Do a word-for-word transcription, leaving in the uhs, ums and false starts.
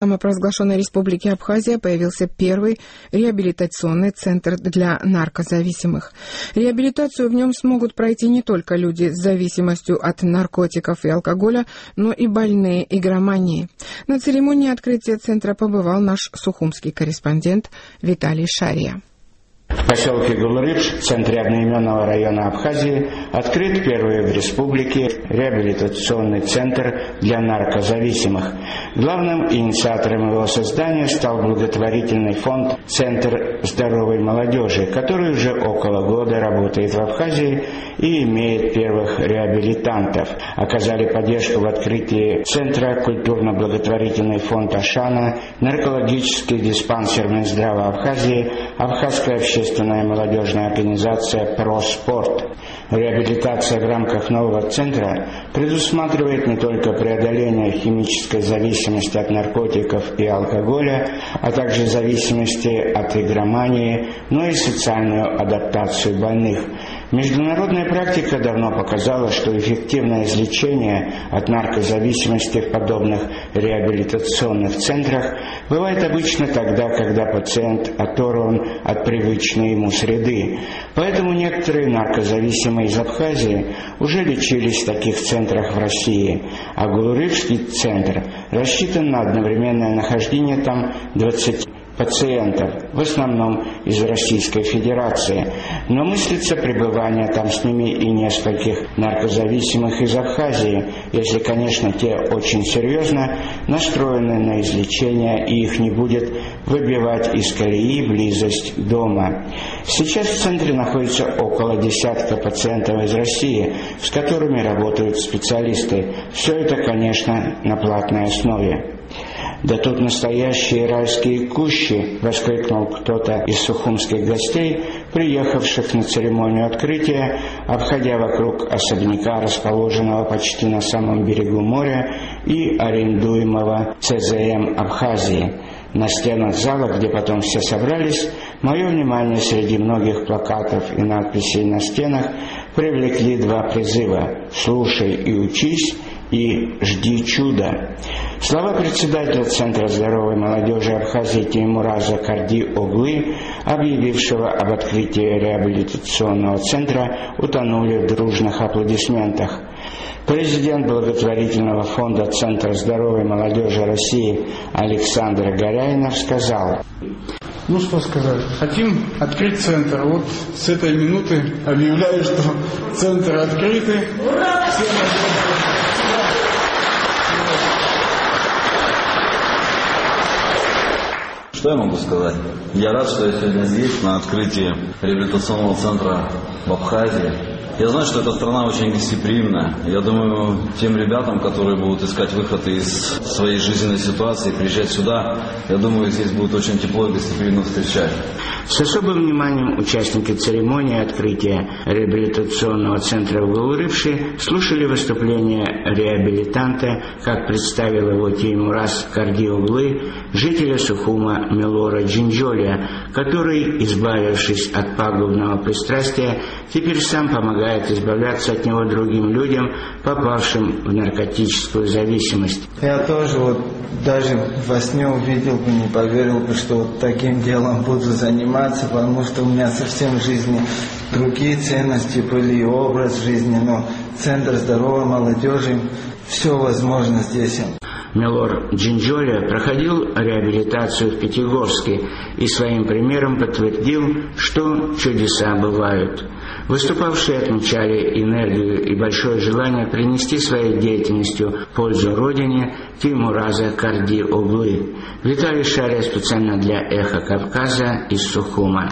В самопровозглашенной республике Абхазия появился первый реабилитационный центр для наркозависимых. Реабилитацию в нем смогут пройти не только люди с зависимостью от наркотиков и алкоголя, но и больные игроманией. На церемонии открытия центра побывал наш сухумский корреспондент Виталий Шария. В поселке Гулрыбш, в центре одноименного района Абхазии, открыт первый в республике реабилитационный центр для наркозависимых. Главным инициатором его создания стал благотворительный фонд «Центр здоровой молодежи», который уже около года работает в Абхазии и имеет первых реабилитантов. Оказали поддержку в открытии центра культурно-благотворительный фонд «Ашана», наркологический диспансер Минздрава Абхазии, Абхазская общественная Общественная молодежная организация «Проспорт». Реабилитация в рамках нового центра предусматривает не только преодоление химической зависимости от наркотиков и алкоголя, а также зависимости от игромании, но и социальную адаптацию больных. Международная практика давно показала, что эффективное излечение от наркозависимости в подобных реабилитационных центрах бывает обычно тогда, когда пациент оторван от привычной ему среды. Поэтому некоторые наркозависимые из Абхазии уже лечились в таких центрах в России, а Гулрыбский центр рассчитан на одновременное нахождение там двадцати пациентов, в основном из Российской Федерации, но мыслится пребывание там с ними и нескольких наркозависимых из Абхазии, если, конечно, те очень серьезно настроены на излечение и их не будет выбивать из колеи близость дома. Сейчас в центре находится около десятка пациентов из России, с которыми работают специалисты. Все это, конечно, на платной основе. «Да тут настоящие райские кущи!» — воскликнул кто-то из сухумских гостей, приехавших на церемонию открытия, обходя вокруг особняка, расположенного почти на самом берегу моря и арендуемого ЦЗМ Абхазии. На стенах зала, где потом все собрались, мое внимание среди многих плакатов и надписей на стенах привлекли два призыва «Слушай и учись» и «Жди чуда». Слова председателя Центра здоровой молодежи Абхазии Теймураза Карди-Оглы, объявившего об открытии реабилитационного центра, утонули в дружных аплодисментах. Президент благотворительного фонда Центра здоровой молодежи России Александр Горяйнов сказал: Ну что сказать, хотим открыть центр. Вот с этой минуты объявляю, что центр открытый. Ура! Что я могу сказать? Я рад, что я сегодня здесь, на открытии реабилитационного центра в Абхазии. Я знаю, что эта страна очень гостеприимная. Я думаю, тем ребятам, которые будут искать выход из своей жизненной ситуации, приезжать сюда, я думаю, здесь будут очень тепло и гостеприимно встречать. С особым вниманием участники церемонии открытия реабилитационного центра в Гулрыбше слушали выступление реабилитанта, как представил его Теймураз Карди-Оглы, жителя Сухума Мелора Джинджолия, который, избавившись от пагубного пристрастия, теперь сам помогает избавляться от него другим людям, попавшим в наркотическую зависимость. Я тоже вот даже во сне увидел бы, не поверил бы, что вот таким делом буду заниматься, потому что у меня совсем в жизни другие ценности были и образ жизни, но Центр здоровой молодежи, все возможно здесь. Мелор Джинджолия проходил реабилитацию в Пятигорске и своим примером подтвердил, что чудеса бывают. Выступавшие отмечали энергию и большое желание принести своей деятельностью пользу Родине Теймураза Карди-Оглы. Виталий Шария специально для «Эхо Кавказа» из Сухума.